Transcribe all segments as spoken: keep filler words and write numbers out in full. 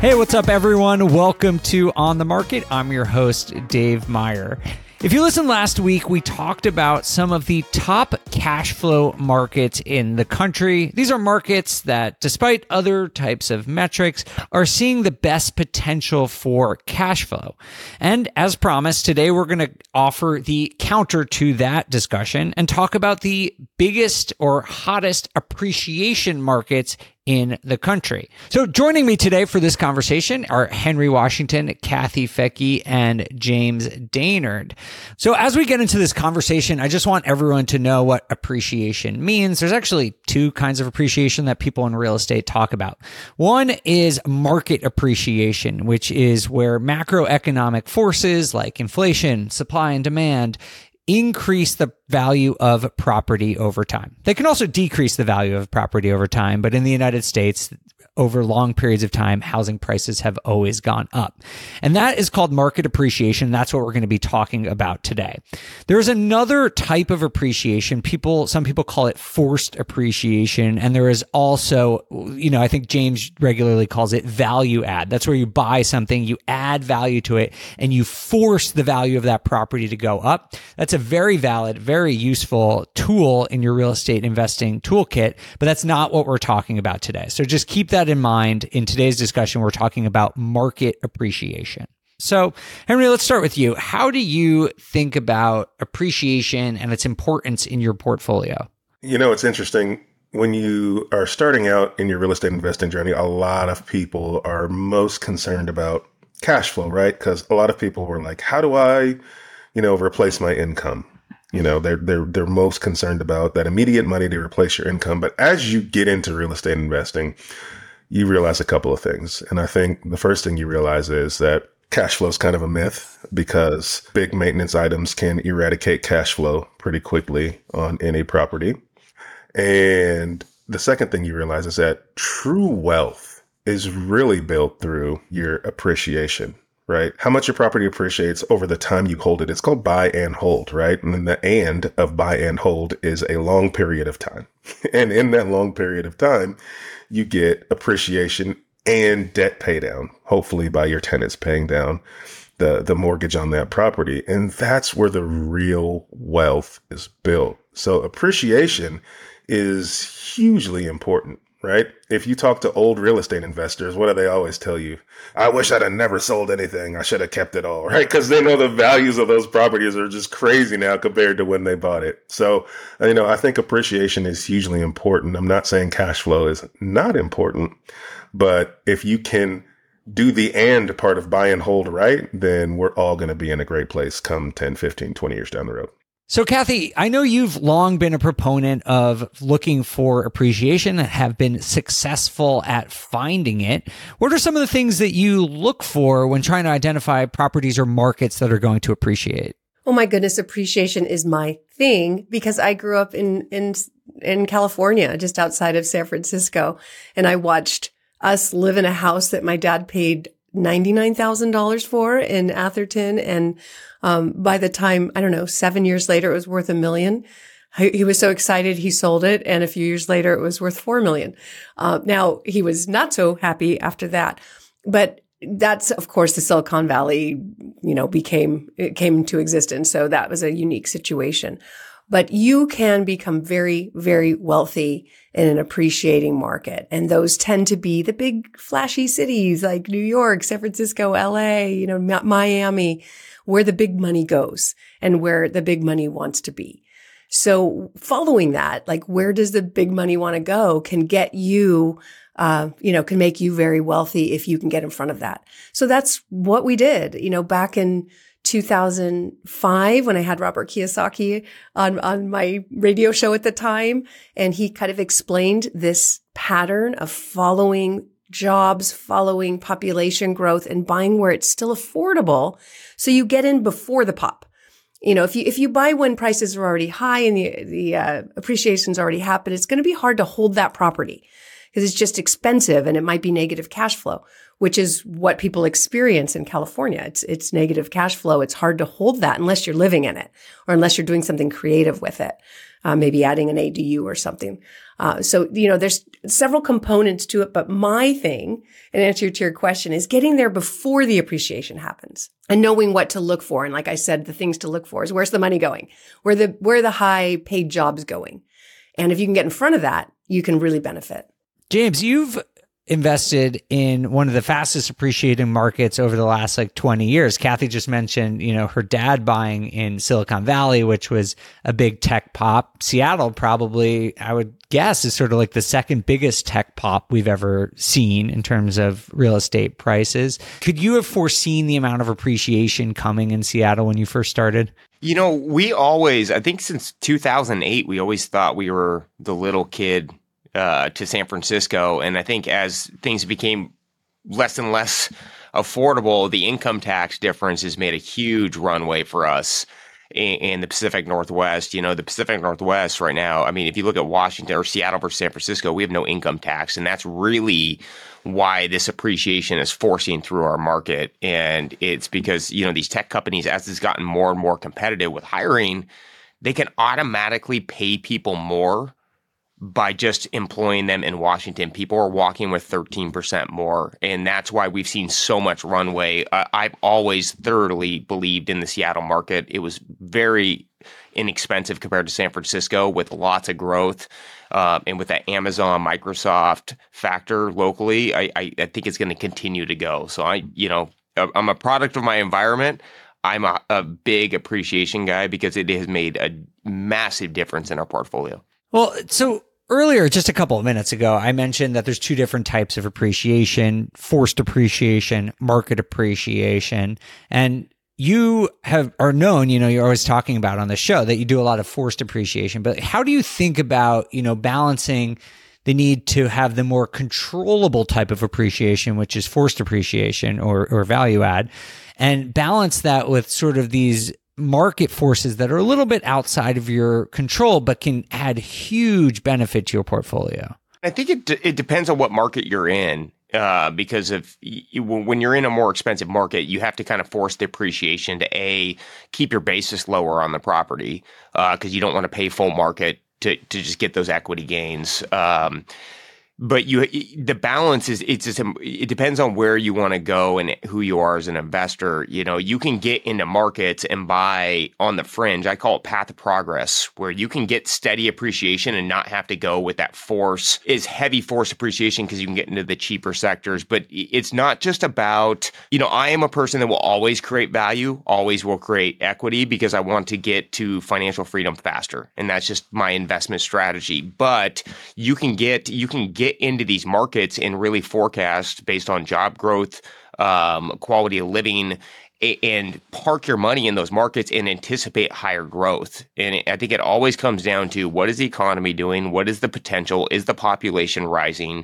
Hey, what's up, everyone? Welcome to On the Market. I'm your host, Dave Meyer. If you listened last week, we talked about some of the top cash flow markets in the country. These are markets that, despite other types of metrics, are seeing the best potential for cash flow. And as promised, today we're going to offer the counter to that discussion and talk about the biggest or hottest appreciation markets in the country. So joining me today for this conversation are Henry Washington, Kathy Fettke, and James Daynard. So as we get into this conversation, I just want everyone to know what appreciation means. There's actually two kinds of appreciation that people in real estate talk about. One is market appreciation, which is where macroeconomic forces like inflation, supply and demand increase the value of property over time. They can also decrease the value of property over time, but in the United States, over long periods of time, housing prices have always gone up. And that is called market appreciation. That's what we're going to be talking about today. There's another type of appreciation. People, some people call it forced appreciation. And there is also, you know, I think James regularly calls it value add. That's where you buy something, you add value to it, and you force the value of that property to go up. That's a very valid, very useful tool in your real estate investing toolkit, but that's not what we're talking about today. So just keep that in mind. In today's discussion, we're talking about market appreciation. So, Henry, let's start with you. How do you think about appreciation and its importance in your portfolio? You know, it's interesting. When you are starting out in your real estate investing journey, a lot of people are most concerned about cash flow, right? Because a lot of people were like, how do I, you know, replace my income? You know, they're, they're, they're most concerned about that immediate money to replace your income. But as you get into real estate investing, you realize a couple of things. And I think the first thing you realize is that cash flow is kind of a myth because big maintenance items can eradicate cash flow pretty quickly on any property. And the second thing you realize is that true wealth is really built through your appreciation, right? How much your property appreciates over the time you hold it. It's called buy and hold, right? And then the and of buy and hold is a long period of time. And in that long period of time, you get appreciation and debt pay down, hopefully by your tenants paying down the, the mortgage on that property. And that's where the real wealth is built. So appreciation is hugely important, right? If you talk to old real estate investors, what do they always tell you? I wish I'd have never sold anything. I should have kept it all, right? Because they know the values of those properties are just crazy now compared to when they bought it. So, you know, I think appreciation is hugely important. I'm not saying cash flow is not important, but if you can do the and part of buy and hold right, then we're all going to be in a great place come ten, fifteen, twenty years down the road. So, Kathy, I know you've long been a proponent of looking for appreciation and have been successful at finding it. What are some of the things that you look for when trying to identify properties or markets that are going to appreciate? Oh my goodness, appreciation is my thing because I grew up in in in California, just outside of San Francisco, and I watched us live in a house that my dad paid ninety-nine thousand dollars for in Atherton. And um, by the time, I don't know, seven years later, it was worth a million. He, he was so excited he sold it. And a few years later, it was worth four million. Uh, now, he was not so happy after that. But that's, of course, the Silicon Valley, you know, became, it came into existence. So that was a unique situation. But you can become very, very wealthy in an appreciating market. And those tend to be the big flashy cities like New York, San Francisco, L A, you know, Miami, where the big money goes and where the big money wants to be. So following that, like where does the big money want to go can get you, uh, you know, can make you very wealthy if you can get in front of that. So that's what we did, you know, back in two thousand five when I had Robert Kiyosaki on, on my radio show at the time. And he kind of explained this pattern of following jobs, following population growth and buying where it's still affordable. So you get in before the pop. You know, if you, if you buy when prices are already high and the, the, uh, appreciation's already happened, it's going to be hard to hold that property because it's just expensive and it might be negative cash flow, which is what people experience in California. It's, it's negative cash flow. It's hard to hold that unless you're living in it or unless you're doing something creative with it. Uh, maybe adding an A D U or something. Uh, so, you know, there's several components to it, but my thing, in answer to your question, is getting there before the appreciation happens and knowing what to look for. And like I said, the things to look for is where's the money going? Where the, where are the high paid jobs going? And if you can get in front of that, you can really benefit. James, you've invested in one of the fastest appreciating markets over the last like twenty years. Kathy just mentioned, you know, her dad buying in Silicon Valley, which was a big tech pop. Seattle probably, I would guess, is sort of like the second biggest tech pop we've ever seen in terms of real estate prices. Could you have foreseen the amount of appreciation coming in Seattle when you first started? You know, we always, I think since two thousand eight, we always thought we were the little kid Uh, to San Francisco. And I think as things became less and less affordable, the income tax difference has made a huge runway for us in, in the Pacific Northwest. You know, the Pacific Northwest right now, I mean, if you look at Washington or Seattle versus San Francisco, we have no income tax. And that's really why this appreciation is forcing through our market. And it's because, you know, these tech companies, as it's gotten more and more competitive with hiring, they can automatically pay people more by just employing them in Washington. People are walking with thirteen percent more. And that's why we've seen so much runway. Uh, I've always thoroughly believed in the Seattle market. It was very inexpensive compared to San Francisco with lots of growth. Uh, and with that Amazon, Microsoft factor locally, I, I, I think it's going to continue to go. So I, you know, I'm a product of my environment. I'm a, a big appreciation guy because it has made a massive difference in our portfolio. Well, so earlier, just a couple of minutes ago, I mentioned that there's two different types of appreciation: forced appreciation, market appreciation. And you have are known, you know, you're always talking about on the show that you do a lot of forced appreciation. But how do you think about, you know, balancing the need to have the more controllable type of appreciation, which is forced appreciation or or value add, and balance that with sort of these market forces that are a little bit outside of your control, but can add huge benefit to your portfolio? I think it d- it depends on what market you're in, uh, because if you, when you're in a more expensive market, you have to kind of force the appreciation to a keep your basis lower on the property because uh, you don't want to pay full market to to just get those equity gains. Um, But you, the balance is, it's just, it depends on where you want to go and who you are as an investor. You know, you can get into markets and buy on the fringe. I call it path of progress, where you can get steady appreciation and not have to go with that force, is heavy force appreciation because you can get into the cheaper sectors. But it's not just about, you know, I am a person that will always create value, always will create equity because I want to get to financial freedom faster. And that's just my investment strategy. But you can get, you can get into these markets and really forecast based on job growth, um, quality of living, a- and park your money in those markets and anticipate higher growth. And it, I think it always comes down to what is the economy doing? What is the potential? Is the population rising?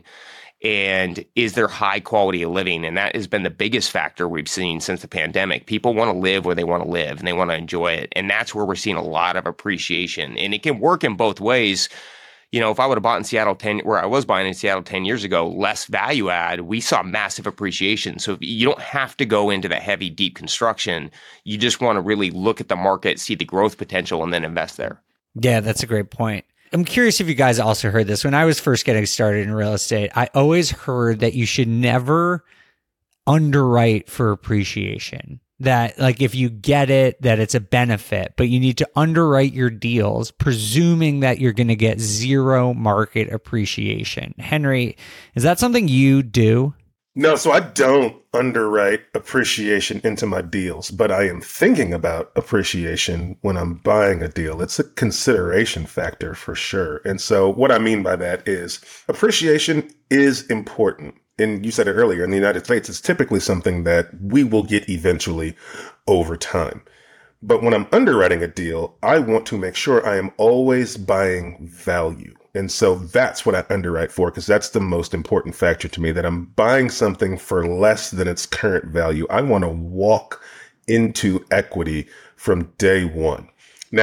And is there high quality of living? And that has been the biggest factor we've seen since the pandemic. People want to live where they want to live and they want to enjoy it. And that's where we're seeing a lot of appreciation. And it can work in both ways. You know, if I would have bought in Seattle ten, where I was buying in Seattle ten years ago, less value add, we saw massive appreciation. So you don't have to go into the heavy, deep construction. You just want to really look at the market, see the growth potential, and then invest there. Yeah, that's a great point. I'm curious if you guys also heard this. When I was first getting started in real estate, I always heard that you should never underwrite for appreciation. That like if you get it, that it's a benefit, but you need to underwrite your deals, presuming that you're going to get zero market appreciation. Henry, is that something you do? No, so I don't underwrite appreciation into my deals, but I am thinking about appreciation when I'm buying a deal. It's a consideration factor for sure. And so what I mean by that is appreciation is important. And you said it earlier, in the United States, it's typically something that we will get eventually over time. But when I'm underwriting a deal, I want to make sure I am always buying value. And so that's what I underwrite for, because that's the most important factor to me, that I'm buying something for less than its current value. I want to walk into equity from day one. Now,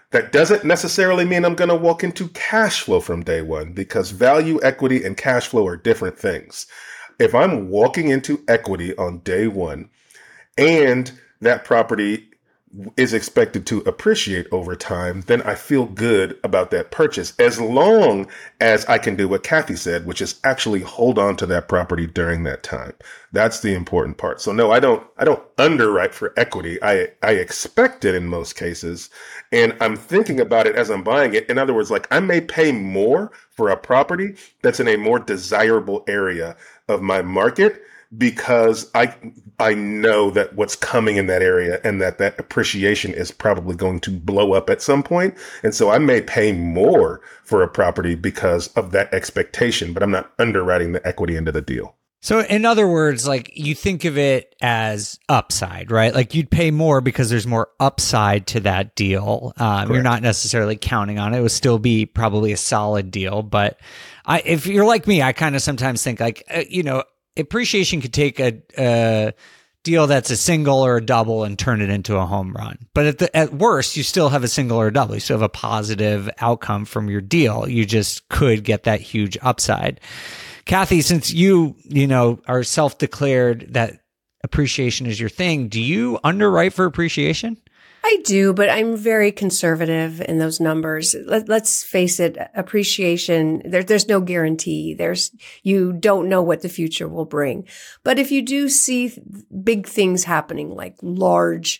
That doesn't necessarily mean I'm going to walk into cash flow from day one, because value, equity, and cash flow are different things. If I'm walking into equity on day one and that property is expected to appreciate over time, then I feel good about that purchase, as long as I can do what Kathy said, which is actually hold on to that property during that time. That's the important part. So no, I don't, I don't underwrite for equity. I, I expect it in most cases. And I'm thinking about it as I'm buying it. In other words, like I may pay more for a property that's in a more desirable area of my market, because I I know that what's coming in that area and that that appreciation is probably going to blow up at some point. And so I may pay more for a property because of that expectation, but I'm not underwriting the equity into the deal. So in other words, like you think of it as upside, right? Like you'd pay more because there's more upside to that deal. Um, you're not necessarily counting on it. It would still be probably a solid deal. But I, if you're like me, I kind of sometimes think like, uh, you know, appreciation could take a, a deal that's a single or a double and turn it into a home run. But at the, at worst, you still have a single or a double. You still have a positive outcome from your deal. You just could get that huge upside. Kathy, since you, you know, are self-declared that appreciation is your thing, do you underwrite for appreciation? I do, but I'm very conservative in those numbers. Let, let's face it, appreciation, there, there's no guarantee. There's, you don't know what the future will bring. But if you do see big things happening, like large,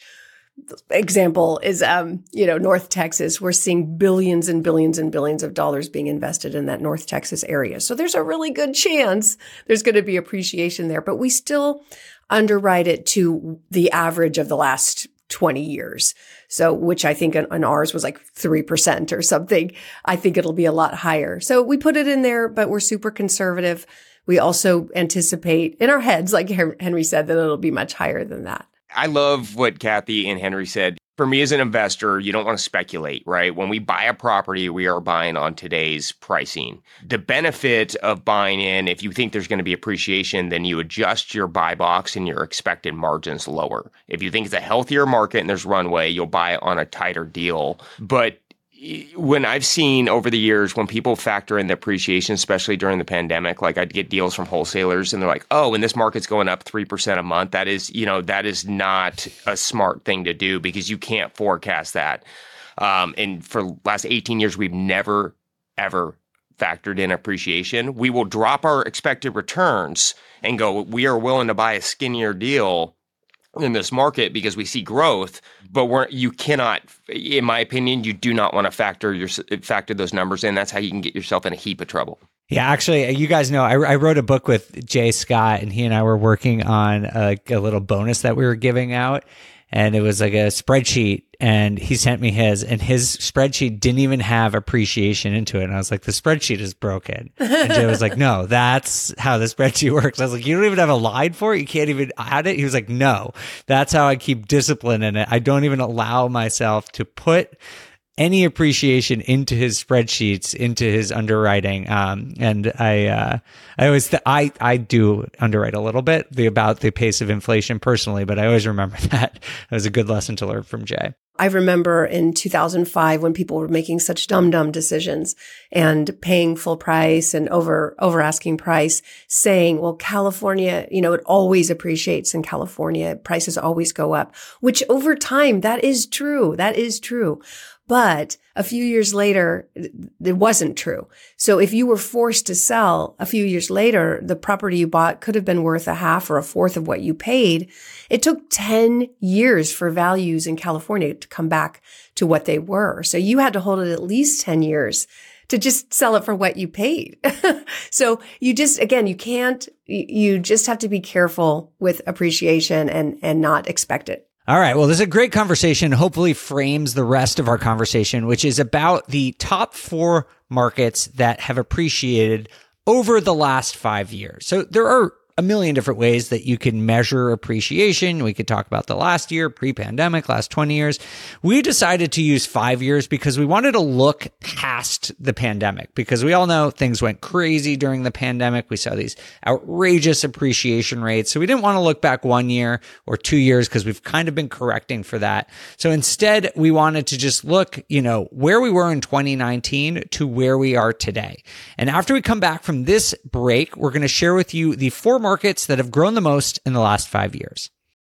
example is, um, you know, North Texas, we're seeing billions and billions and billions of dollars being invested in that North Texas area. So there's a really good chance there's going to be appreciation there, but we still underwrite it to the average of the last twenty years. So, which I think on ours was like three percent or something. I think it'll be a lot higher. So we put it in there, but we're super conservative. We also anticipate in our heads, like Henry said, that it'll be much higher than that. I love what Kathy and Henry said. For me as an investor, you don't want to speculate, right? When we buy a property, we are buying on today's pricing. The benefit of buying in, if you think there's going to be appreciation, then you adjust your buy box and your expected margins lower. If you think it's a healthier market and there's runway, you'll buy it on a tighter deal. But when I've seen over the years, when people factor in the appreciation, especially during the pandemic, like I'd get deals from wholesalers and they're like, oh, when this market's going up three percent a month, that is, you know, that is not a smart thing to do because you can't forecast that. Um, and for the last eighteen years, we've never, ever factored in appreciation. We will drop our expected returns and go, we are willing to buy a skinnier deal in this market because we see growth, but we're, you cannot, in my opinion, you do not want to factor your factor those numbers in. That's how you can get yourself in a heap of trouble. Yeah, actually, you guys know, I, I wrote a book with Jay Scott, and he and I were working on a, a little bonus that we were giving out. And it was like a spreadsheet, and he sent me his, and his spreadsheet didn't even have appreciation into it. And I was like, the spreadsheet is broken. And Jay was like, no, that's how the spreadsheet works. I was like, you don't even have a line for it? You can't even add it? He was like, no, that's how I keep discipline in it. I don't even allow myself to put any appreciation into his spreadsheets, into his underwriting. Um, and I, uh, I always, th- I, I do underwrite a little bit the, about the pace of inflation personally, but I always remember that. It was a good lesson to learn from Jay. I remember in two thousand five when people were making such dumb, dumb decisions and paying full price and over, over asking price, saying, well, California, you know, it always appreciates in California. Prices always go up, which over time, that is true. That is true. But a few years later, it wasn't true. So if you were forced to sell a few years later, the property you bought could have been worth a half or a fourth of what you paid. It took ten years for values in California to come back to what they were. So you had to hold it at least ten years to just sell it for what you paid. So you just, again, you can't, you just have to be careful with appreciation and, and not expect it. All right. Well, this is a great conversation. Hopefully frames the rest of our conversation, which is about the top four markets that have appreciated over the last five years. So there are a million different ways that you can measure appreciation. We could talk about the last year, pre-pandemic, last twenty years. We decided to use five years because we wanted to look past the pandemic, because we all know things went crazy during the pandemic. We saw these outrageous appreciation rates. So we didn't want to look back one year or two years because we've kind of been correcting for that. So instead, we wanted to just look, you know, where we were in twenty nineteen to where we are today. And after we come back from this break, we're going to share with you the four markets that have grown the most in the last five years.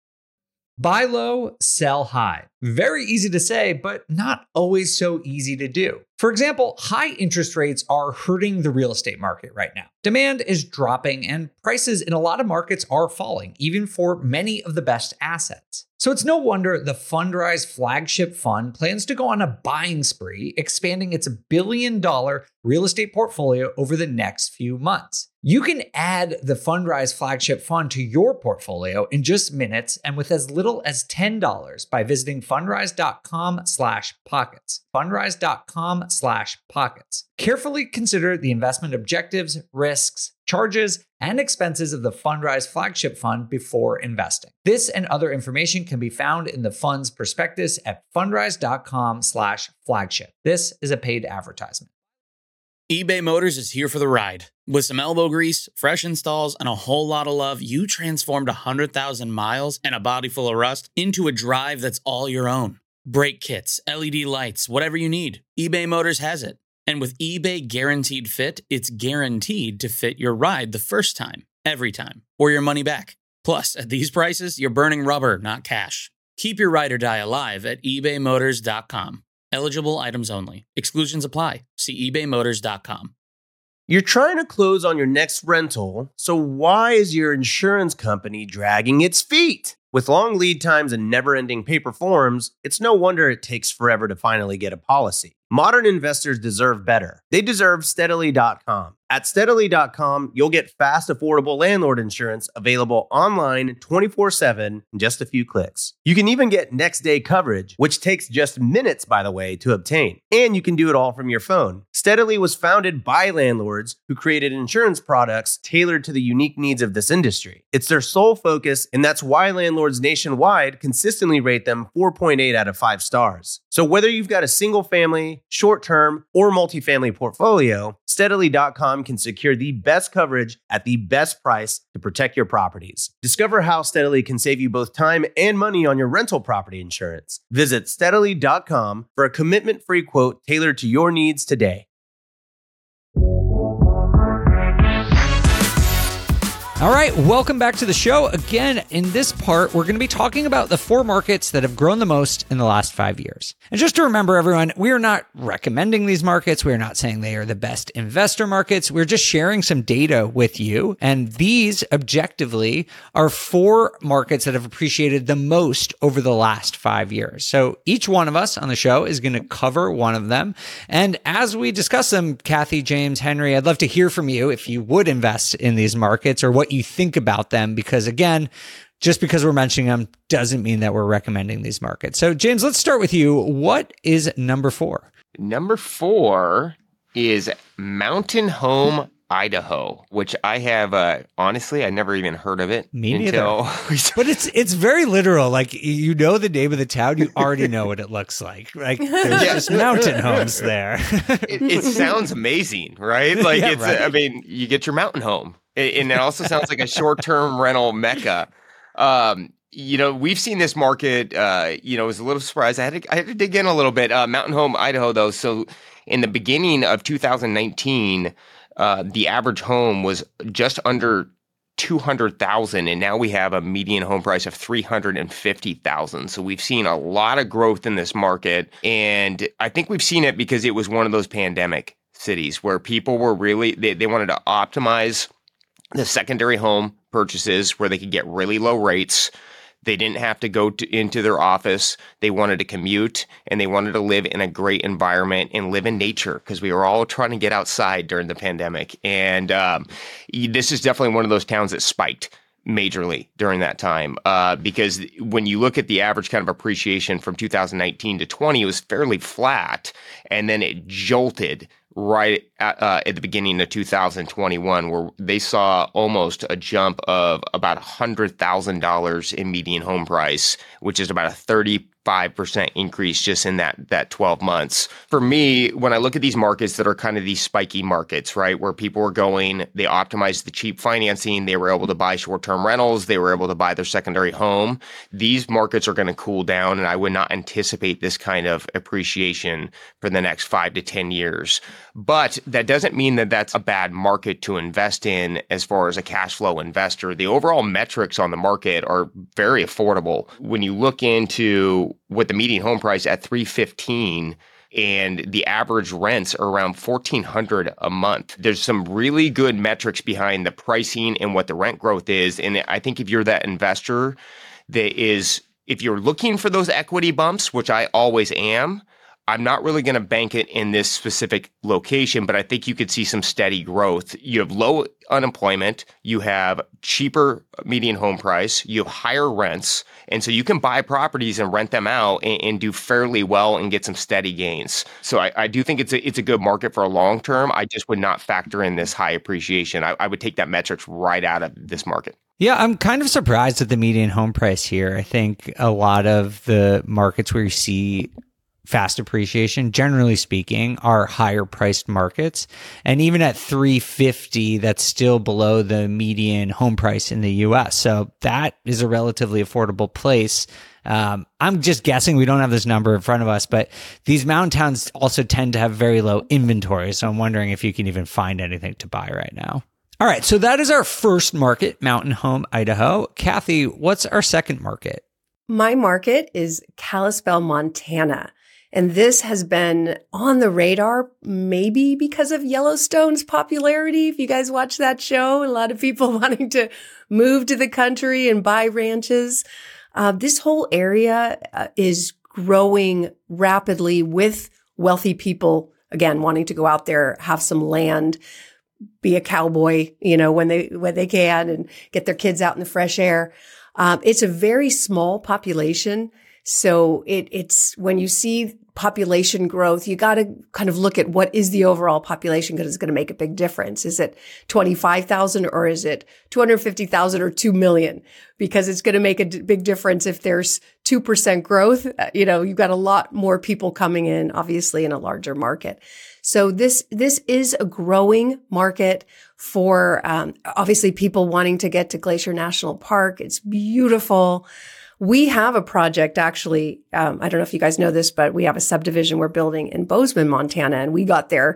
Buy low, sell high. Very easy to say, but not always so easy to do. For example, high interest rates are hurting the real estate market right now. Demand is dropping and prices in a lot of markets are falling, even for many of the best assets. So it's no wonder the Fundrise flagship fund plans to go on a buying spree, expanding its billion dollar real estate portfolio over the next few months. You can add the Fundrise flagship fund to your portfolio in just minutes and with as little as ten dollars by visiting fundrise.com slash pockets. Fundrise.com slash pockets. Carefully consider the investment objectives, risks, charges, and expenses of the Fundrise flagship fund before investing. This and other information can be found in the fund's prospectus at fundrise.com slash flagship. This is a paid advertisement. eBay Motors is here for the ride. With some elbow grease, fresh installs, and a whole lot of love, you transformed one hundred thousand miles and a body full of rust into a drive that's all your own. Brake kits, L E D lights, whatever you need, eBay Motors has it. And with eBay Guaranteed Fit, it's guaranteed to fit your ride the first time, every time, or your money back. Plus, at these prices, you're burning rubber, not cash. Keep your ride or die alive at ebay motors dot com. Eligible items only. Exclusions apply. See ebay motors dot com. You're trying to close on your next rental, so why is your insurance company dragging its feet? With long lead times and never-ending paper forms, it's no wonder it takes forever to finally get a policy. Modern investors deserve better. They deserve steadily dot com. At steadily dot com, you'll get fast, affordable landlord insurance available online twenty-four seven in just a few clicks. You can even get next-day coverage, which takes just minutes, by the way, to obtain. And you can do it all from your phone. Steadily was founded by landlords who created insurance products tailored to the unique needs of this industry. It's their sole focus, and that's why landlords nationwide consistently rate them four point eight out of five stars. So whether you've got a single-family, short-term, or multifamily portfolio, steadily dot com can secure the best coverage at the best price to protect your properties. Discover how Steadily can save you both time and money on your rental property insurance. Visit steadily dot com for a commitment-free quote tailored to your needs today. All right, welcome back to the show. Again, in this part, we're going to be talking about the four markets that have grown the most in the last five years. And just to remember, everyone, we are not recommending these markets. We are not saying they are the best investor markets. We're just sharing some data with you. And these, objectively, are four markets that have appreciated the most over the last five years. So each one of us on the show is going to cover one of them. And as we discuss them, Kathy, James, Henry, I'd love to hear from you if you would invest in these markets or what you think about them, because again, just because we're mentioning them doesn't mean that we're recommending these markets. So James, let's start with you. What is number four? Number four is Mountain Home, Idaho, which I have, uh, honestly, I never even heard of it. Me until neither. But it's it's very literal. Like, you know the name of the town, you already know what it looks like. Like, there's just mountain homes there. it, it sounds amazing, right? Like, yeah, it's, right? I mean, you get your mountain home. And it also sounds like a short-term rental mecca. Um, you know, we've seen this market, uh, you know, I was a little surprised. I had to, I had to dig in a little bit. Uh, Mountain Home, Idaho, though. So in the beginning of two thousand nineteen, uh, the average home was just under two hundred thousand dollars, and now we have a median home price of three hundred fifty thousand dollars. So we've seen a lot of growth in this market. And I think we've seen it because it was one of those pandemic cities where people were really, they, they wanted to optimize the secondary home purchases where they could get really low rates. They didn't have to go to, into their office. They wanted to commute, and they wanted to live in a great environment and live in nature because we were all trying to get outside during the pandemic. And um, this is definitely one of those towns that spiked majorly during that time uh, because when you look at the average kind of appreciation from two thousand nineteen to twenty, it was fairly flat, and then it jolted right at, uh, at the beginning of two thousand twenty-one, where they saw almost a jump of about one hundred thousand dollars in median home price, which is about a thirty-five percent increase just in that that twelve months. For me, when I look at these markets that are kind of these spiky markets, right, where people were going, they optimized the cheap financing, they were able to buy short-term rentals, they were able to buy their secondary home. These markets are going to cool down, and I would not anticipate this kind of appreciation for the next five to ten years. But that doesn't mean that that's a bad market to invest in as far as a cash flow investor. The overall metrics on the market are very affordable. When you look into what the median home price at three fifteen and the average rents are around fourteen hundred a month. There's some really good metrics behind the pricing and what the rent growth is. And I think if you're that investor that is, if you're looking for those equity bumps, which I always am, I'm not really going to bank it in this specific location, but I think you could see some steady growth. You have low unemployment, you have cheaper median home price, you have higher rents, and so you can buy properties and rent them out and, and do fairly well and get some steady gains. So I, I do think it's a it's a good market for a long term. I just would not factor in this high appreciation. I, I would take that metrics right out of this market. Yeah, I'm kind of surprised at the median home price here. I think a lot of the markets where you see fast appreciation, generally speaking, are higher priced markets. And even at three fifty, that's still below the median home price in the U S. So that is a relatively affordable place. Um, I'm just guessing, we don't have this number in front of us, but these mountain towns also tend to have very low inventory. So I'm wondering if you can even find anything to buy right now. All right. So that is our first market, Mountain Home, Idaho. Kathy, what's our second market? My market is Kalispell, Montana. And this has been on the radar, maybe because of Yellowstone's popularity. If you guys watch that show, a lot of people wanting to move to the country and buy ranches. Uh, this whole area uh, is growing rapidly with wealthy people, again, wanting to go out there, have some land, be a cowboy, you know, when they, when they can, and get their kids out in the fresh air. Um, it's a very small population. So it, it's when you see population growth, you got to kind of look at what is the overall population, because it's going to make a big difference. Is it twenty-five thousand or is it two hundred fifty thousand or two million? Because it's going to make a d- big difference if there's two percent growth. You know, you've got a lot more people coming in, obviously, in a larger market. So this, this is a growing market for, um, obviously people wanting to get to Glacier National Park. It's beautiful. We have a project, actually, um, I don't know if you guys know this, but we have a subdivision we're building in Bozeman, Montana, and we got there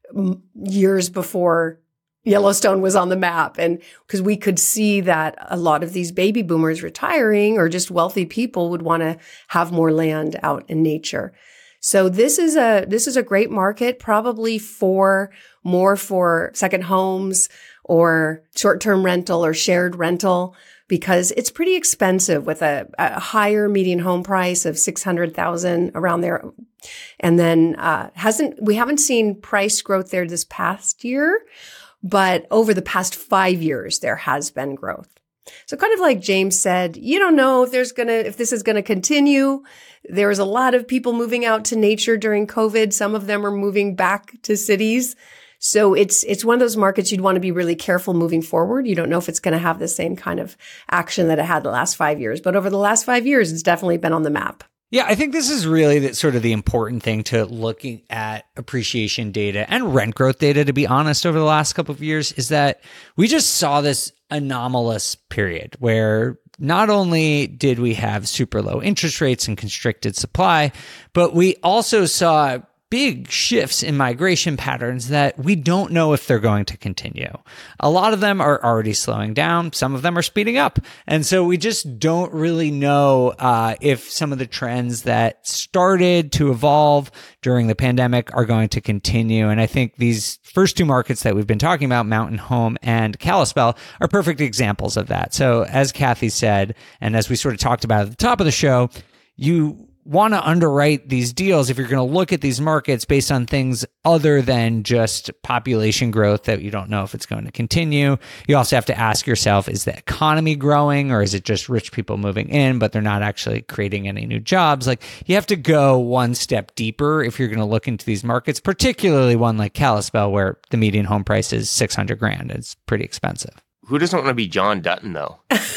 years before Yellowstone was on the map. And because we could see that a lot of these baby boomers retiring, or just wealthy people, would want to have more land out in nature. So this is a, this is a great market, probably for more for second homes or short-term rental or shared rental, because it's pretty expensive with a, a higher median home price of six hundred thousand around there. And then, uh, hasn't, we haven't seen price growth there this past year, but over the past five years, there has been growth. So kind of like James said, you don't know if there's going to, if this is going to continue. There was a lot of people moving out to nature during COVID. Some of them are moving back to cities. So it's, it's one of those markets you'd want to be really careful moving forward. You don't know if it's going to have the same kind of action that it had the last five years, but over the last five years, it's definitely been on the map. Yeah, I think this is really the, sort of the important thing to looking at appreciation data and rent growth data, to be honest, over the last couple of years, is that we just saw this anomalous period where not only did we have super low interest rates and constricted supply, but we also saw big shifts in migration patterns that we don't know if they're going to continue. A lot of them are already slowing down. Some of them are speeding up. And so we just don't really know uh, if some of the trends that started to evolve during the pandemic are going to continue. And I think these first two markets that we've been talking about, Mountain Home and Kalispell, are perfect examples of that. So as Kathy said, and as we sort of talked about at the top of the show, you want to underwrite these deals, if you're going to look at these markets based on things other than just population growth that you don't know if it's going to continue, you also have to ask yourself, is the economy growing, or is it just rich people moving in, but they're not actually creating any new jobs? Like, you have to go one step deeper if you're going to look into these markets, particularly one like Kalispell, where the median home price is six hundred grand. It's pretty expensive. Who doesn't want to be John Dutton, though?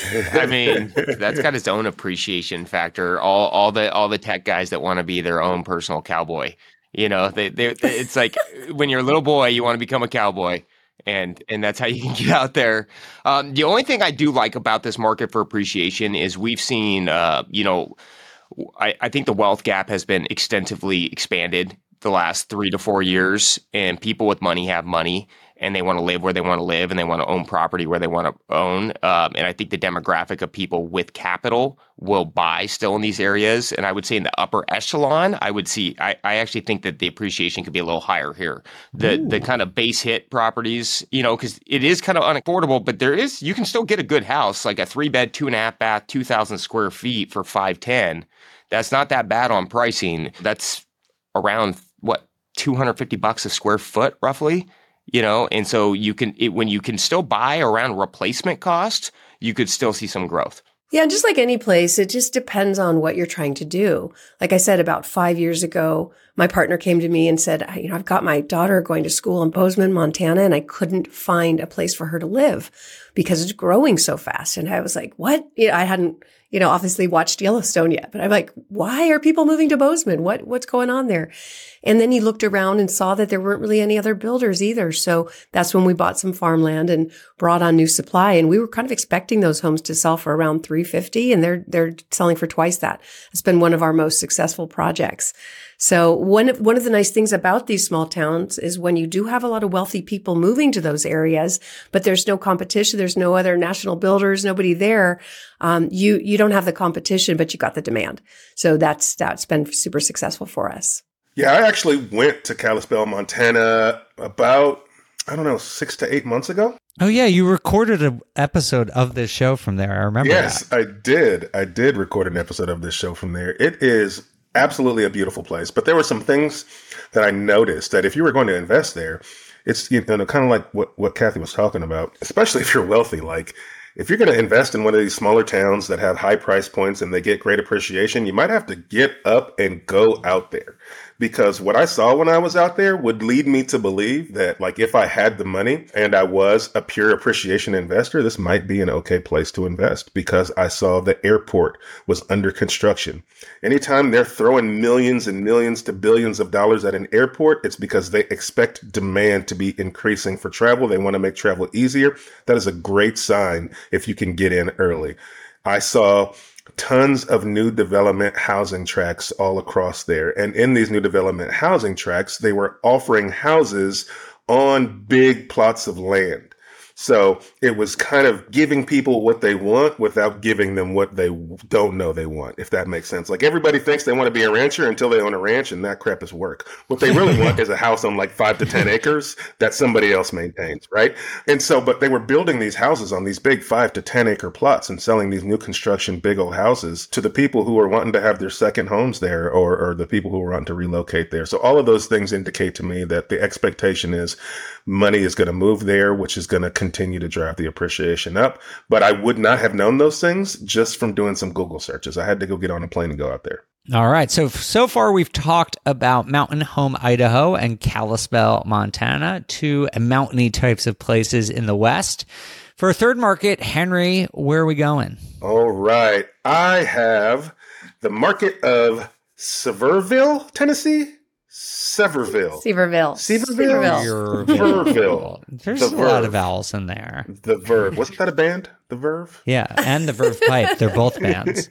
I mean, that's got its own appreciation factor. All all the all the tech guys that want to be their own personal cowboy. You know, they they it's like when you're a little boy, you want to become a cowboy, and and that's how you can get out there. Um, the only thing I do like about this market for appreciation is we've seen, uh, you know, I, I think the wealth gap has been extensively expanded the last three to four years, and people with money have money. And they want to live where they want to live, and they want to own property where they want to own. Um, and I think the demographic of people with capital will buy still in these areas. And I would say in the upper echelon, I would see, I, I actually think that the appreciation could be a little higher here. The Ooh. the kind of base hit properties, you know, because it is kind of unaffordable, but there is, you can still get a good house, like a three bed, two and a half bath, two thousand square feet for five ten. That's not that bad on pricing. That's around, what, two hundred fifty bucks a square foot, roughly. You know, and so you can, it, when you can still buy around replacement cost, you could still see some growth. Yeah, just like any place, it just depends on what you're trying to do. Like I said, about five years ago, my partner came to me and said, you know, I've got my daughter going to school in Bozeman, Montana, and I couldn't find a place for her to live because it's growing so fast. And I was like, what? You know, I hadn't, you know, obviously watched Yellowstone yet, but I'm like, why are people moving to Bozeman? What, what's going on there? And then he looked around and saw that there weren't really any other builders either. So that's when we bought some farmland and brought on new supply. And we were kind of expecting those homes to sell for around three hundred fifty, and they're, they're selling for twice that. It's been one of our most successful projects. So one of, one of the nice things about these small towns is when you do have a lot of wealthy people moving to those areas, but there's no competition, there's no other national builders, nobody there. Um, you, you don't have the competition, but you got the demand. So that's, that's been super successful for us. Yeah, I actually went to Kalispell, Montana about, I don't know, six to eight months ago. Oh, yeah. You recorded an episode of this show from there. I remember yes, that. Yes, I did. I did record an episode of this show from there. It is absolutely a beautiful place. But there were some things that I noticed that if you were going to invest there, it's, you know, kind of like what, what Kathy was talking about, especially if you're wealthy. Like, if you're going to invest in one of these smaller towns that have high price points and they get great appreciation, you might have to get up and go out there. Because what I saw when I was out there would lead me to believe that, like, if I had the money and I was a pure appreciation investor, this might be an okay place to invest, because I saw the airport was under construction. Anytime they're throwing millions and millions to billions of dollars at an airport, it's because they expect demand to be increasing for travel. They want to make travel easier. That is a great sign if you can get in early. I saw tons of new development housing tracts all across there. And in these new development housing tracts, they were offering houses on big plots of land. So it was kind of giving people what they want without giving them what they don't know they want, if that makes sense. Like, everybody thinks they want to be a rancher until they own a ranch, and that crap is work. What they really want is a house on like five to ten acres that somebody else maintains, right? And so, but they were building these houses on these big five to ten acre plots and selling these new construction big old houses to the people who are wanting to have their second homes there, or, or the people who are wanting to relocate there. So all of those things indicate to me that the expectation is money is going to move there, which is going to continue to drive the appreciation up. But I would not have known those things just from doing some Google searches. I had to go get on a plane and go out there. All right. So, so far we've talked about Mountain Home, Idaho and Kalispell, Montana, two mountainy types of places in the West. For a third market, Henry, where are we going? All right. I have the market of Sevierville, Tennessee. Severville. Severville. Severville. Severville. There's The a Verve. lot of vowels in there. The Verve. Wasn't that a band? The Verve? Yeah, and the Verve Pipe. They're both bands.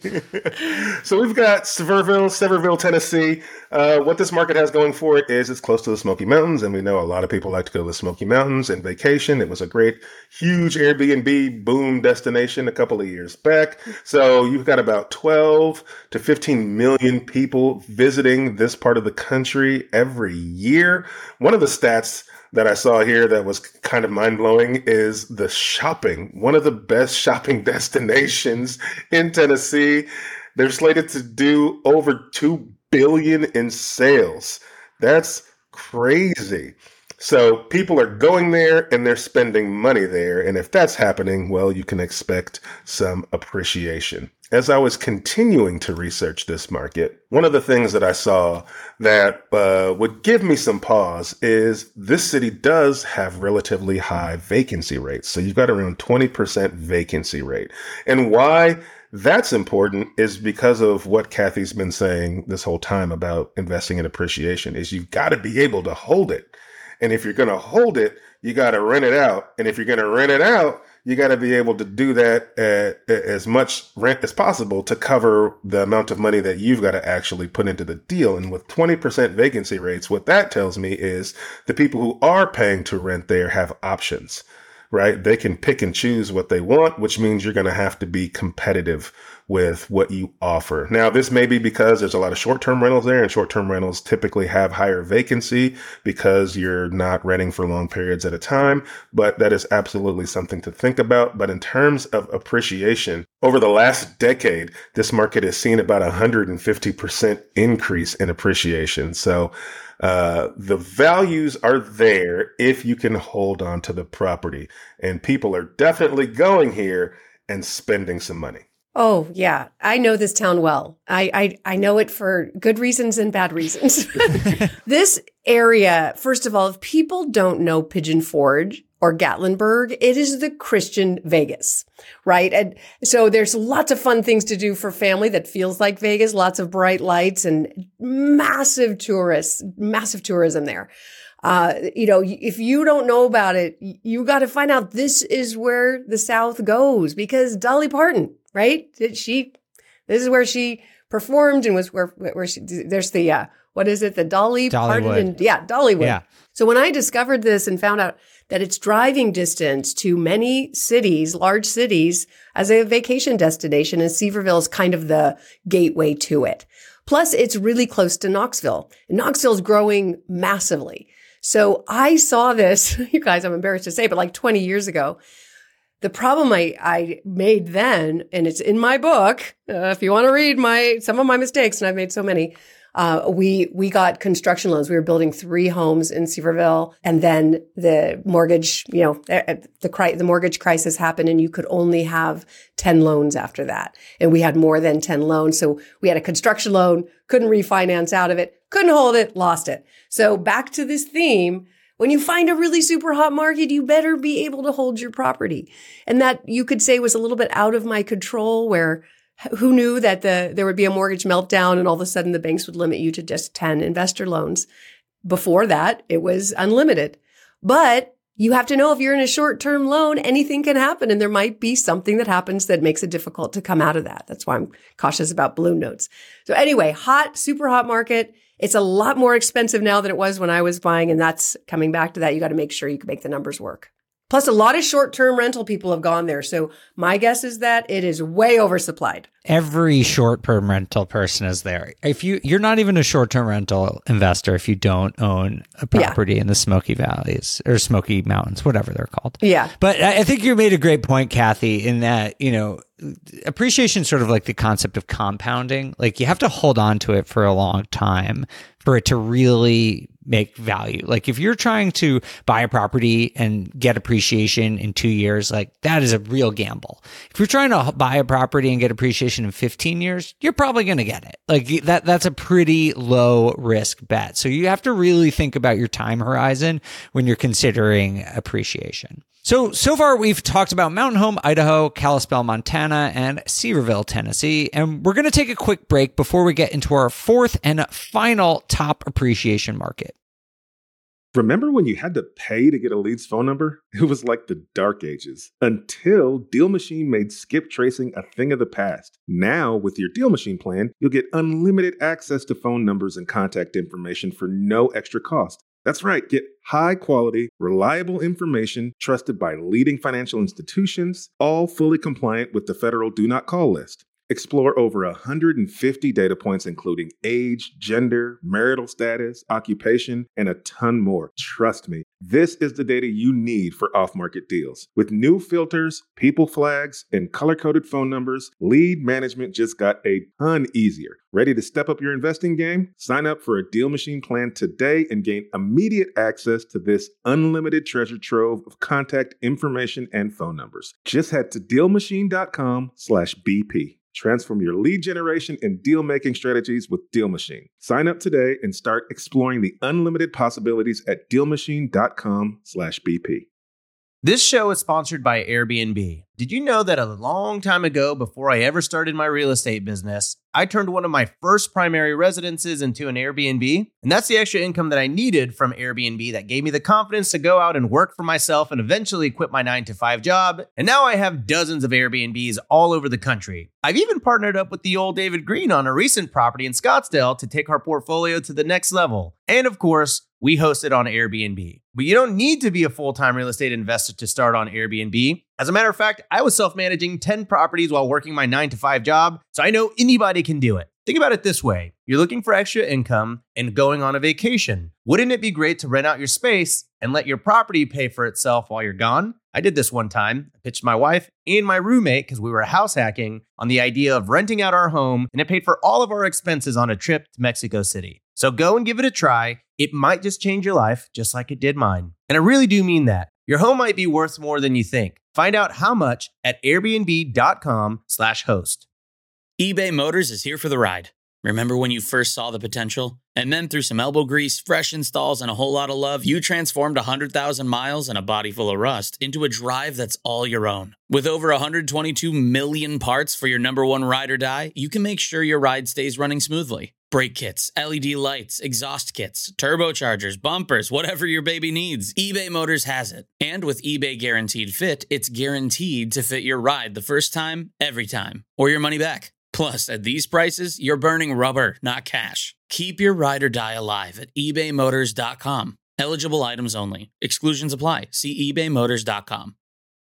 So we've got Sevierville, Sevierville, Tennessee. Uh, what this market has going for it is it's close to the Smoky Mountains, and we know a lot of people like to go to the Smoky Mountains and vacation. It was a great, huge Airbnb boom destination a couple of years back. So you've got about twelve to fifteen million people visiting this part of the country every year. One of the stats that I saw here that was kind of mind-blowing is the shopping. One of the best shopping destinations in Tennessee They're slated to do over two billion dollars in sales. That's crazy. So people are going there and they're spending money there. And if that's happening, well, you can expect some appreciation. As I was continuing to research this market, one of the things that I saw that uh, would give me some pause is this city does have relatively high vacancy rates. So you've got around twenty percent vacancy rate. And why that's important is because of what Kathy's been saying this whole time about investing in appreciation is you've got to be able to hold it. And if you're going to hold it, you got to rent it out. And if you're going to rent it out, you got to be able to do that at, at as much rent as possible to cover the amount of money that you've got to actually put into the deal. And with twenty percent vacancy rates, what that tells me is the people who are paying to rent there have options, right? They can pick and choose what they want, which means you're going to have to be competitive with what you offer. Now, this may be because there's a lot of short-term rentals there, and short-term rentals typically have higher vacancy because you're not renting for long periods at a time, but that is absolutely something to think about. But in terms of appreciation, over the last decade, this market has seen about a one hundred fifty percent increase in appreciation. So uh, the values are there if you can hold on to the property, and people are definitely going here and spending some money. Oh, yeah. I know this town well. I, I, I know it for good reasons and bad reasons. This area, first of all, if people don't know Pigeon Forge or Gatlinburg, it is the Christian Vegas, right? And so there's lots of fun things to do for family that feels like Vegas, lots of bright lights and massive tourists, massive tourism there. Uh, you know, if you don't know about it, you got to find out this is where the South goes because Dolly Parton, right? She, this is where she performed and was where, where she, there's the, uh, what is it? The Dolly Parton. And, yeah, Dollywood. Yeah. So when I discovered this and found out that it's driving distance to many cities, large cities as a vacation destination, and Sevierville is kind of the gateway to it. Plus it's really close to Knoxville. And Knoxville's growing massively. So I saw this, you guys, I'm embarrassed to say, but like twenty years ago, the problem I, I made then, and it's in my book, uh, if you want to read my, some of my mistakes, and I've made so many, uh, we, we got construction loans. We were building three homes in Sevierville, and then the mortgage, you know, the, the, the mortgage crisis happened, and you could only have ten loans after that. And we had more than ten loans. So we had a construction loan, couldn't refinance out of it, couldn't hold it, lost it. So back to this theme, when you find a really super hot market, you better be able to hold your property. And that you could say was a little bit out of my control, where who knew that the there would be a mortgage meltdown and all of a sudden the banks would limit you to just ten investor loans. Before that, it was unlimited. But you have to know if you're in a short-term loan, anything can happen, and there might be something that happens that makes it difficult to come out of that. That's why I'm cautious about balloon notes. So anyway, hot, super hot market. It's a lot more expensive now than it was when I was buying, and that's coming back to that. You got to make sure you can make the numbers work. Plus, a lot of short-term rental people have gone there. So my guess is that it is way oversupplied. Every short-term rental person is there. If you, you're not even a short-term rental investor if you don't own a property yeah. in the Smoky Valleys or Smoky Mountains, whatever they're called. Yeah. But I think you made a great point, Kathy, in that, you know, appreciation is sort of like the concept of compounding. Like you have to hold on to it for a long time for it to really make value. Like if you're trying to buy a property and get appreciation in two years, like that is a real gamble. If you're trying to buy a property and get appreciation in fifteen years, you're probably going to get it. Like that, that's a pretty low risk bet. So you have to really think about your time horizon when you're considering appreciation. So, so far we've talked about Mountain Home, Idaho, Kalispell, Montana, and Sevierville, Tennessee. And we're going to take a quick break before we get into our fourth and final top appreciation market. Remember when you had to pay to get a lead's phone number? It was like the dark ages until Deal Machine made skip tracing a thing of the past. Now, with your Deal Machine plan, you'll get unlimited access to phone numbers and contact information for no extra cost. That's right. Get high quality, reliable information trusted by leading financial institutions, all fully compliant with the federal Do Not Call list. Explore over one hundred fifty data points, including age, gender, marital status, occupation, and a ton more. Trust me, this is the data you need for off-market deals. With new filters, people flags, and color-coded phone numbers, lead management just got a ton easier. Ready to step up your investing game? Sign up for a Deal Machine plan today and gain immediate access to this unlimited treasure trove of contact information and phone numbers. Just head to DealMachine.com slash BP. Transform your lead generation and deal-making strategies with Deal Machine. Sign up today and start exploring the unlimited possibilities at DealMachine.com slash BP. This show is sponsored by Airbnb. Did you know that a long time ago, before I ever started my real estate business, I turned one of my first primary residences into an Airbnb? And that's the extra income that I needed from Airbnb that gave me the confidence to go out and work for myself and eventually quit my nine to five job. And now I have dozens of Airbnbs all over the country. I've even partnered up with the old David Green on a recent property in Scottsdale to take our portfolio to the next level. And of course, we host it on Airbnb. But you don't need to be a full-time real estate investor to start on Airbnb. As a matter of fact, I was self-managing ten properties while working my nine to five job, so I know anybody can do it. Think about it this way. You're looking for extra income and going on a vacation. Wouldn't it be great to rent out your space and let your property pay for itself while you're gone? I did this one time. I pitched my wife and my roommate, because we were house hacking, on the idea of renting out our home, and it paid for all of our expenses on a trip to Mexico City. So go and give it a try. It might just change your life, just like it did mine. And I really do mean that. Your home might be worth more than you think. Find out how much at airbnb.com slash host. eBay Motors is here for the ride. Remember when you first saw the potential? And then through some elbow grease, fresh installs, and a whole lot of love, you transformed one hundred thousand miles and a body full of rust into a drive that's all your own. With over one hundred twenty-two million parts for your number one ride or die, you can make sure your ride stays running smoothly. Brake kits, L E D lights, exhaust kits, turbochargers, bumpers, whatever your baby needs, eBay Motors has it. And with eBay Guaranteed Fit, it's guaranteed to fit your ride the first time, every time, or your money back. Plus, at these prices, you're burning rubber, not cash. Keep your ride or die alive at ebay motors dot com. Eligible items only. Exclusions apply. See ebay motors dot com.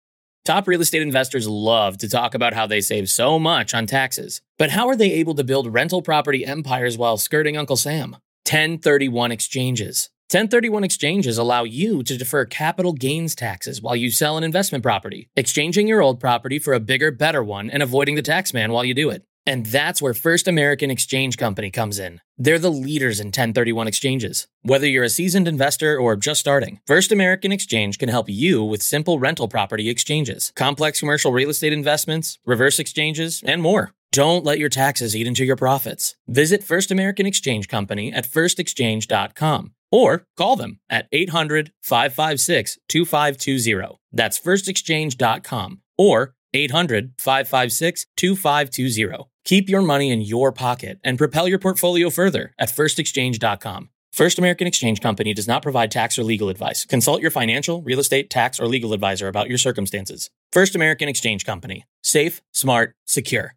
Top real estate investors love to talk about how they save so much on taxes. But how are they able to build rental property empires while skirting Uncle Sam? ten thirty-one exchanges. ten thirty-one exchanges allow you to defer capital gains taxes while you sell an investment property, exchanging your old property for a bigger, better one and avoiding the tax man while you do it. And that's where First American Exchange Company comes in. They're the leaders in ten thirty-one exchanges. Whether you're a seasoned investor or just starting, First American Exchange can help you with simple rental property exchanges, complex commercial real estate investments, reverse exchanges, and more. Don't let your taxes eat into your profits. Visit First American Exchange Company at first exchange dot com or call them at eight hundred, five five six, two five two zero. That's first exchange dot com or eight hundred, five five six, two five two zero. Keep your money in your pocket and propel your portfolio further at first exchange dot com. First American Exchange Company does not provide tax or legal advice. Consult your financial, real estate, tax, or legal advisor about your circumstances. First American Exchange Company. Safe, smart, secure.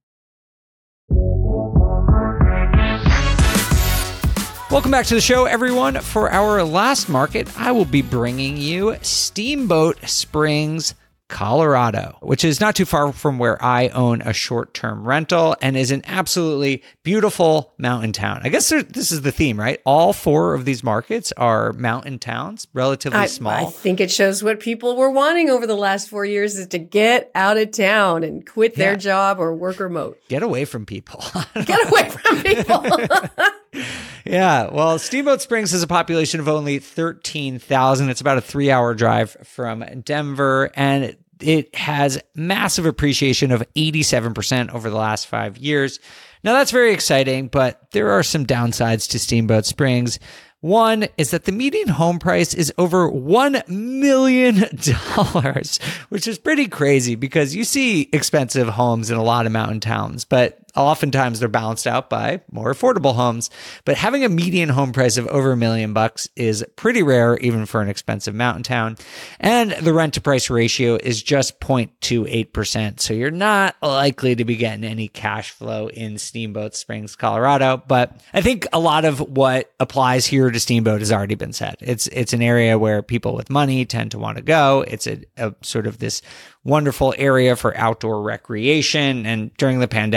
Welcome back to the show, everyone. For our last market, I will be bringing you Steamboat Springs, Colorado, which is not too far from where I own a short-term rental and is an absolutely beautiful mountain town. I guess there, this is the theme, right? All four of these markets are mountain towns, relatively I, small. I think it shows what people were wanting over the last four years is to get out of town and quit their Yeah. job or work remote. Get away from people. Get away from people. Yeah, well, Steamboat Springs has a population of only thirteen thousand. It's about a three-hour drive from Denver, and it has massive appreciation of eighty-seven percent over the last five years. Now, that's very exciting, but there are some downsides to Steamboat Springs. One is that the median home price is over one million dollars, which is pretty crazy because you see expensive homes in a lot of mountain towns, but oftentimes they're balanced out by more affordable homes. But having a median home price of over a million bucks is pretty rare, even for an expensive mountain town. And the rent to price ratio is just zero point two eight percent. So you're not likely to be getting any cash flow in Steamboat Springs, Colorado. But I think a lot of what applies here to Steamboat has already been said. It's it's an area where people with money tend to want to go. It's a, a sort of this wonderful area for outdoor recreation. And during the pandemic,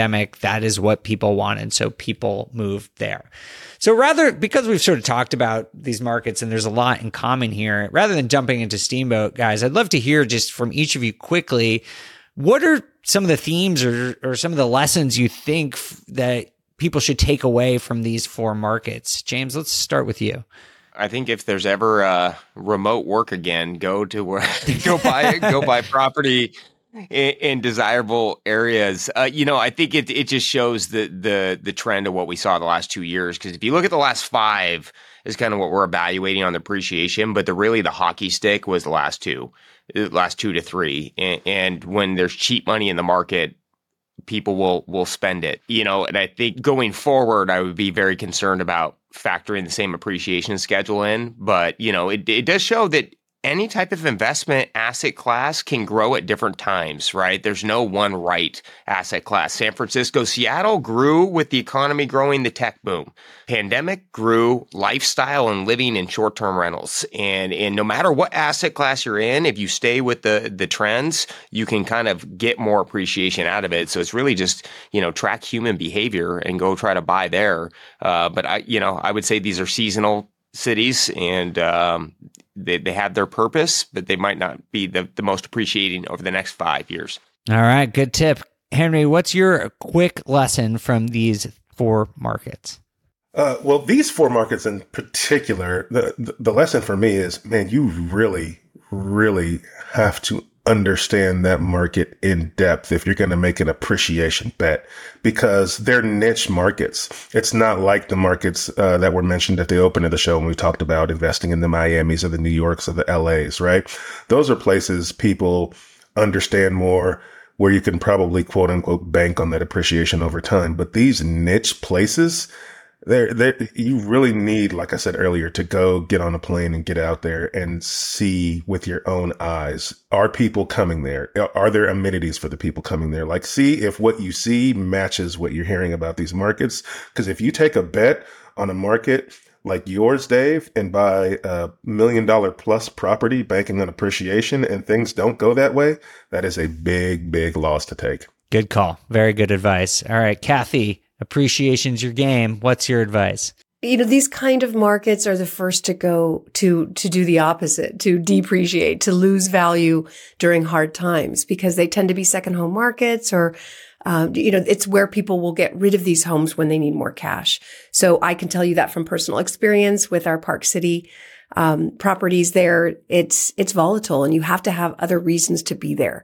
that is what people wanted. So people moved there. So rather, because we've sort of talked about these markets and there's a lot in common here, rather than jumping into Steamboat, guys, I'd love to hear just from each of you quickly, what are some of the themes or, or some of the lessons you think f- that people should take away from these four markets? James, let's start with you. I think if there's ever uh, remote work again, go to where go buy go buy property in, in desirable areas. Uh, you know, I think it it just shows the the the trend of what we saw the last two years. Because if you look at the last five, is kind of what we're evaluating on the appreciation. But the really the hockey stick was the last two, the last two to three. And, and when there's cheap money in the market, people will will spend it. You know, and I think going forward, I would be very concerned about factoring the same appreciation schedule in. But, you know, it, it does show that any type of investment asset class can grow at different times, right? There's no one right asset class. San Francisco, Seattle grew with the economy growing, the tech boom. Pandemic grew lifestyle and living in short-term rentals. And, and no matter what asset class you're in, if you stay with the, the trends, you can kind of get more appreciation out of it. So it's really just, you know, track human behavior and go try to buy there. Uh, but I, you know, I would say these are seasonal cities, and um, they, they have their purpose, but they might not be the, the most appreciating over the next five years. All right, good tip. Henry, what's your quick lesson from these four markets? Uh, well, these four markets in particular, the, the the lesson for me is, man, you really, really have to understand that market in depth if you're going to make an appreciation bet, because they're niche markets. It's not like the markets uh, that were mentioned at the open of the show when we talked about investing in the Miamis or the New Yorks or the L As, right? Those are places people understand more, where you can probably quote unquote bank on that appreciation over time. But these niche places, There, there, you really need, like I said earlier, to go get on a plane and get out there and see with your own eyes. Are people coming there? Are there amenities for the people coming there? Like, see if what you see matches what you're hearing about these markets. Because if you take a bet on a market like yours, Dave, and buy a million dollar plus property banking on appreciation and things don't go that way, that is a big, big loss to take. Good call. Very good advice. All right, Kathy. Appreciation's your game. What's your advice? You know, these kind of markets are the first to go to, to do the opposite, to depreciate, to lose value during hard times, because they tend to be second home markets, or, um, you know, it's where people will get rid of these homes when they need more cash. So I can tell you that from personal experience with our Park City, um, properties there. It's, it's volatile, and you have to have other reasons to be there.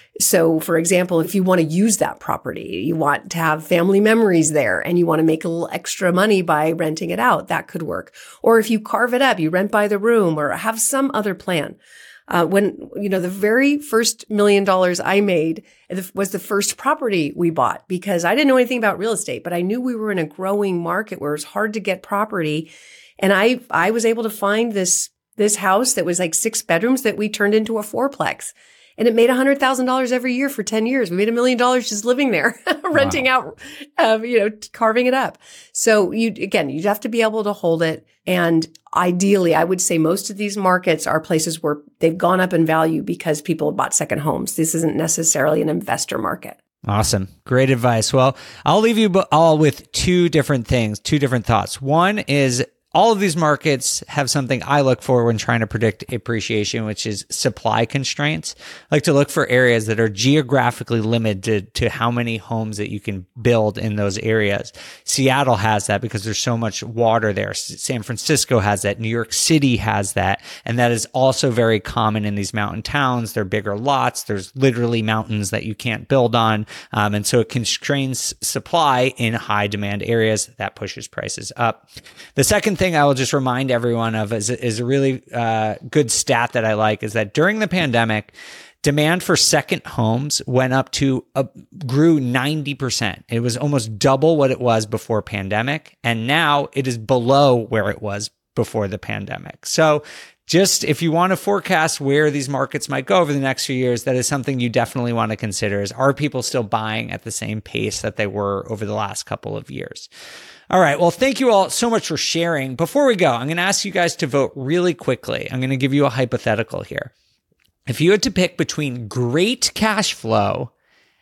So, for example, if you want to use that property, you want to have family memories there, and you want to make a little extra money by renting it out, that could work. Or if you carve it up, you rent by the room, or have some other plan. Uh, when, you know, the very first million dollars I made was the first property we bought, because I didn't know anything about real estate, but I knew we were in a growing market where it was hard to get property. And I, I was able to find this, this house that was like six bedrooms that we turned into a fourplex. And it made one hundred thousand dollars every year for ten years. We made a million dollars just living there, renting wow. out, uh, you know, carving it up. So you, again, you'd have to be able to hold it. And ideally, I would say most of these markets are places where they've gone up in value because people have bought second homes. This isn't necessarily an investor market. Awesome. Great advice. Well, I'll leave you all with two different things, two different thoughts. One is, all of these markets have something I look for when trying to predict appreciation, which is supply constraints. I like to look for areas that are geographically limited to how many homes that you can build in those areas. Seattle has that because there's so much water there. San Francisco has that. New York City has that. And that is also very common in these mountain towns. They're bigger lots. There's literally mountains that you can't build on. Um, and so it constrains supply in high demand areas. That pushes prices up. The second thing I will just remind everyone of is, is a really uh, good stat that I like, is that during the pandemic, demand for second homes went up to, uh, grew ninety percent. It was almost double what it was before pandemic. And now it is below where it was before the pandemic. So just if you want to forecast where these markets might go over the next few years, that is something you definitely want to consider, is are people still buying at the same pace that they were over the last couple of years? All right. Well, thank you all so much for sharing. Before we go, I'm going to ask you guys to vote really quickly. I'm going to give you a hypothetical here. If you had to pick between great cash flow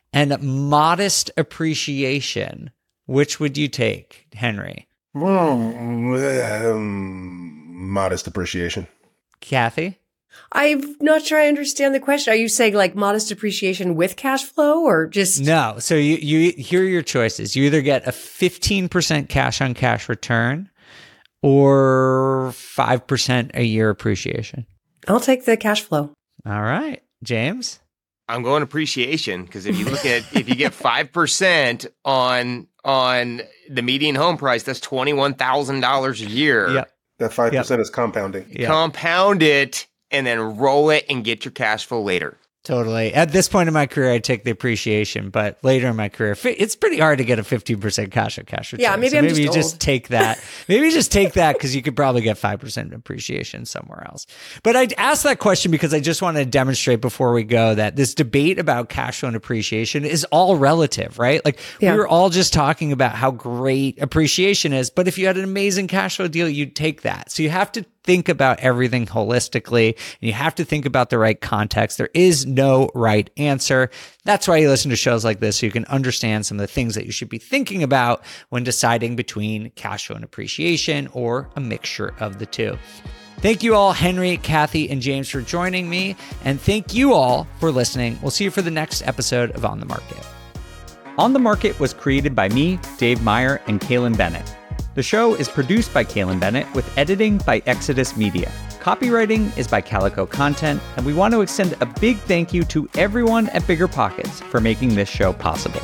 and modest appreciation. Which would you take, Henry? Um, modest appreciation. Kathy? I'm not sure I understand the question. Are you saying like modest appreciation with cash flow or just? No. So you, you here are your choices. You either get a fifteen percent cash on cash return or five percent a year appreciation. I'll take the cash flow. All right. James? I'm going appreciation because if you look at if you get five percent on on the median home price, that's twenty-one thousand dollars a year. Yep. That five percent Yep. is compounding. Yep. Compound it and then roll it and get your cash flow later. Totally. At this point in my career, I take the appreciation, but later in my career, fi- it's pretty hard to get a fifteen percent cash on cash return. Yeah, maybe so I'm maybe just you old. just take that. Maybe you just take that because you could probably get five percent appreciation somewhere else. But I asked that question because I just want to demonstrate before we go that this debate about cash flow and appreciation is all relative, right? Like Yeah. we were all just talking about how great appreciation is, but if you had an amazing cash flow deal, you'd take that. So you have to think about everything holistically, and you have to think about the right context. There is no right answer. That's why you listen to shows like this, so you can understand some of the things that you should be thinking about when deciding between cash flow and appreciation or a mixture of the two. Thank you all, Henry, Kathy, and James, for joining me. And thank you all for listening. We'll see you for the next episode of On the Market. On the Market was created by me, Dave Meyer, and Kaylin Bennett. The show is produced by Kaylin Bennett with editing by Exodus Media. Copywriting is by Calico Content, and we want to extend a big thank you to everyone at Bigger Pockets for making this show possible.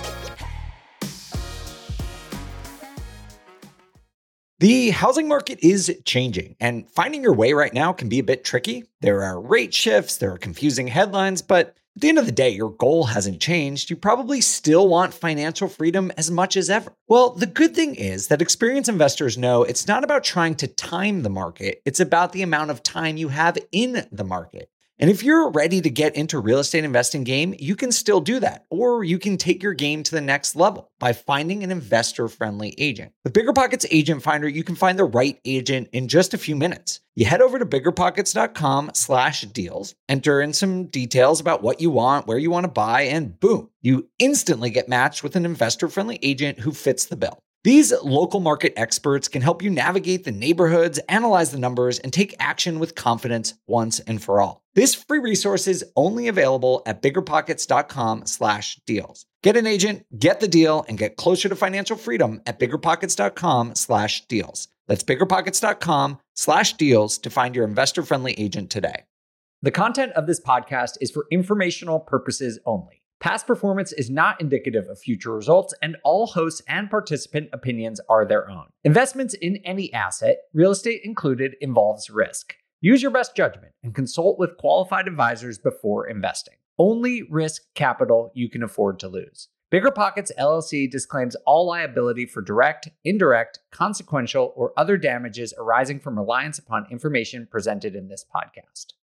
The housing market is changing, and finding your way right now can be a bit tricky. There are rate shifts, there are confusing headlines, but at the end of the day, your goal hasn't changed. You probably still want financial freedom as much as ever. Well, the good thing is that experienced investors know it's not about trying to time the market. It's about the amount of time you have in the market. And if you're ready to get into real estate investing game, you can still do that. Or you can take your game to the next level by finding an investor-friendly agent. With BiggerPockets Agent Finder, you can find the right agent in just a few minutes. You head over to biggerpockets.com slash deals, enter in some details about what you want, where you want to buy, and boom, you instantly get matched with an investor-friendly agent who fits the bill. These local market experts can help you navigate the neighborhoods, analyze the numbers, and take action with confidence once and for all. This free resource is only available at biggerpockets.com slash deals. Get an agent, get the deal, and get closer to financial freedom at biggerpockets.com slash deals. That's biggerpockets.com slash deals to find your investor-friendly agent today. The content of this podcast is for informational purposes only. Past performance is not indicative of future results, and all hosts and participant opinions are their own. Investments in any asset, real estate included, involves risk. Use your best judgment and consult with qualified advisors before investing. Only risk capital you can afford to lose. BiggerPockets L L C disclaims all liability for direct, indirect, consequential, or other damages arising from reliance upon information presented in this podcast.